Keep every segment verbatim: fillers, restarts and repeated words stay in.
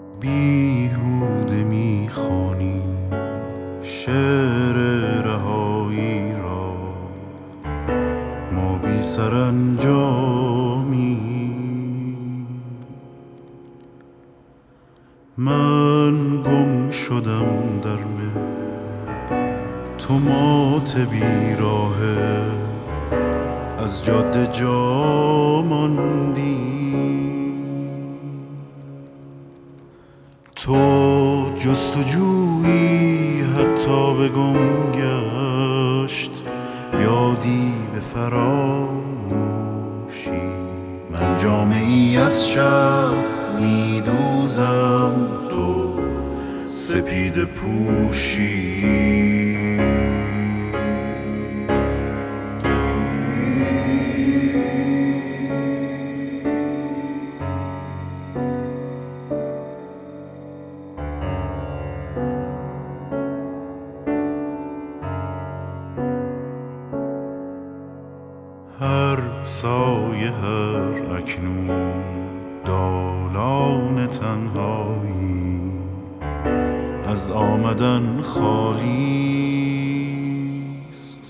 بیهوده میخوانی شعر رهایی را، ما بی سرانجامی. من گم شدم در مه، تو مات بیراهه، از جاده جا ماندی. تو جستجویی حتی به گم گشت، یادی به فراموشی. من جامه ای از شب می دوزم، تو سپیده پوشی. هر سایه هر اکنون دالان تنهایی، از آمدن خالیست.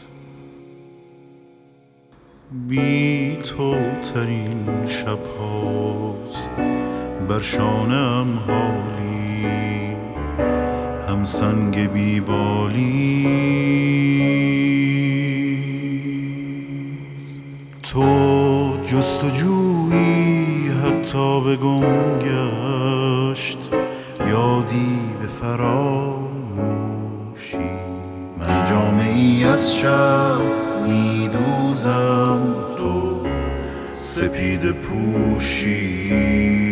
بی تو ترین شب هاست بر شانه‌ام حالی، هم سنگ بی بالی. تو جستجویی حتی به گم گشت، یادی به فراموشی. من جامه ای از شب می دوزم، تو سپیده پوشی.